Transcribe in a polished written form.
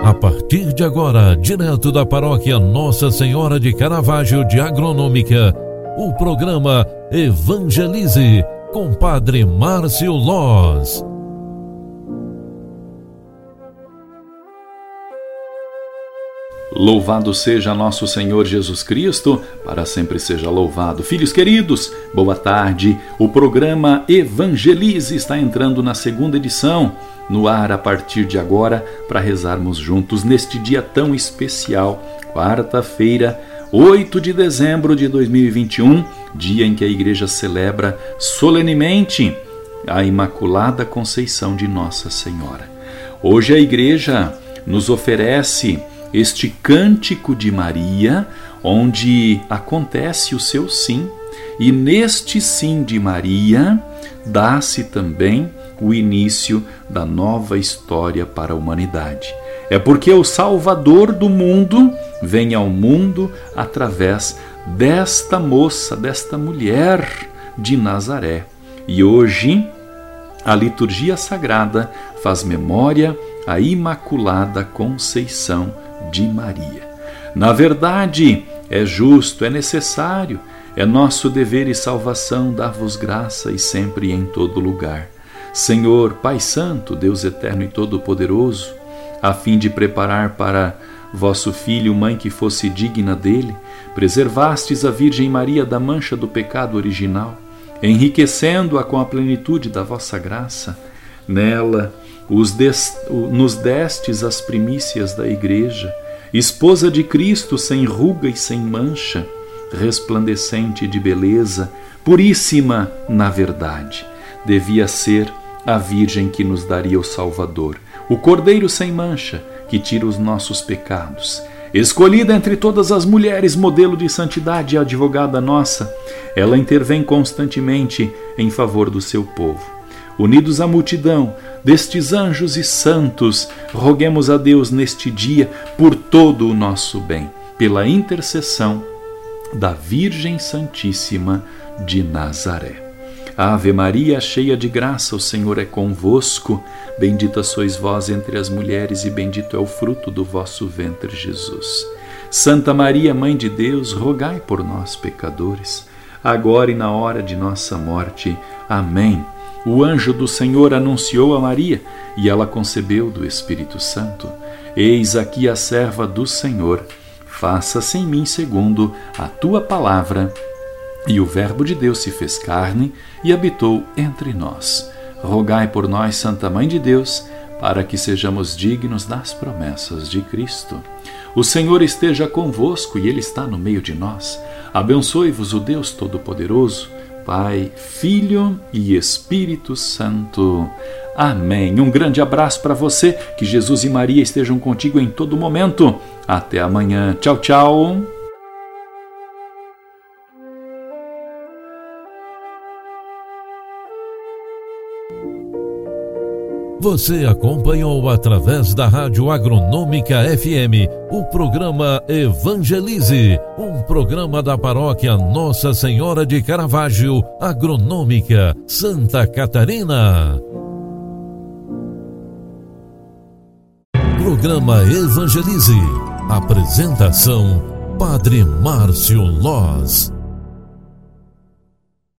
A partir de agora, direto da paróquia Nossa Senhora de Caravaggio de Agronômica, o programa Evangelize, com Padre Márcio Loz. Louvado seja nosso Senhor Jesus Cristo, para sempre seja louvado. Filhos queridos, boa tarde. O programa Evangelize está entrando na segunda edição, no ar a partir de agora, para rezarmos juntos neste dia tão especial, quarta-feira, 8 de dezembro de 2021, dia em que a Igreja celebra solenemente a Imaculada Conceição de Nossa Senhora. Hoje a Igreja nos oferece este cântico de Maria, onde acontece o seu sim, e neste sim de Maria dá-se também o início da nova história para a humanidade. É porque o Salvador do mundo vem ao mundo através desta moça, desta mulher de Nazaré. E hoje a liturgia sagrada faz memória à Imaculada Conceição de Maria. Na verdade, é justo, é necessário, é nosso dever e salvação dar-vos graça e sempre e em todo lugar. Senhor, Pai Santo, Deus Eterno e Todo-Poderoso, a fim de preparar para vosso Filho mãe que fosse digna dele, preservastes a Virgem Maria da mancha do pecado original, enriquecendo-a com a plenitude da vossa graça. Nela nos destes as primícias da Igreja, esposa de Cristo sem ruga e sem mancha, resplandecente de beleza, puríssima na verdade. Devia ser a Virgem que nos daria o Salvador, o Cordeiro sem mancha, que tira os nossos pecados. Escolhida entre todas as mulheres, modelo de santidade e advogada nossa, ela intervém constantemente em favor do seu povo. Unidos à multidão destes anjos e santos, roguemos a Deus neste dia por todo o nosso bem, pela intercessão da Virgem Santíssima de Nazaré. Ave Maria, cheia de graça, o Senhor é convosco. Bendita sois vós entre as mulheres e bendito é o fruto do vosso ventre, Jesus. Santa Maria, Mãe de Deus, rogai por nós, pecadores, agora e na hora de nossa morte. Amém. O anjo do Senhor anunciou a Maria, e ela concebeu do Espírito Santo. Eis aqui a serva do Senhor, faça-se em mim segundo a tua palavra. E o Verbo de Deus se fez carne e habitou entre nós. Rogai por nós, Santa Mãe de Deus, para que sejamos dignos das promessas de Cristo. O Senhor esteja convosco e Ele está no meio de nós. Abençoe-vos o Deus Todo-Poderoso, Pai, Filho e Espírito Santo. Amém. Um grande abraço para você, que Jesus e Maria estejam contigo em todo momento. Até amanhã. Tchau, tchau. Você acompanhou através da Rádio Agronômica FM o programa Evangelize, um programa da paróquia Nossa Senhora de Caravaggio, Agronômica, Santa Catarina. Programa Evangelize. Apresentação: Padre Márcio Loz.